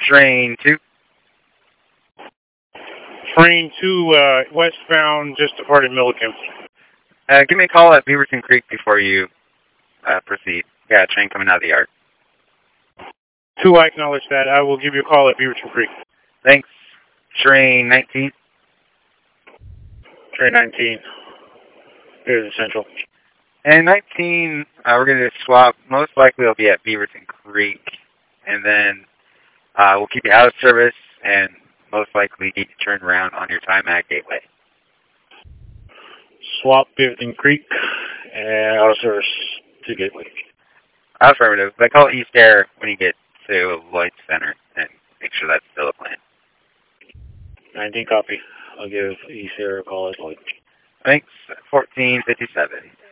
Train 2. Train 2, westbound, just departed Milliken. Give me a call at Beaverton Creek before you proceed. Yeah, train coming out of the yard. 2, I acknowledge that. I will give you a call at Beaverton Creek. Thanks. Train 19. Train 19. Here's the Central. And 19, we're going to swap. Most likely it'll be at Beaverton Creek. And then we'll keep you out of service and most likely need to turn around on your time at Gateway. Swap Beaverton Creek and out of service to Gateway. Affirmative. But call East Air when you get to Lloyd Center and make sure that's still a plan. 19 copy. I'll give East Air a call at Lloyd. Thanks. 1457.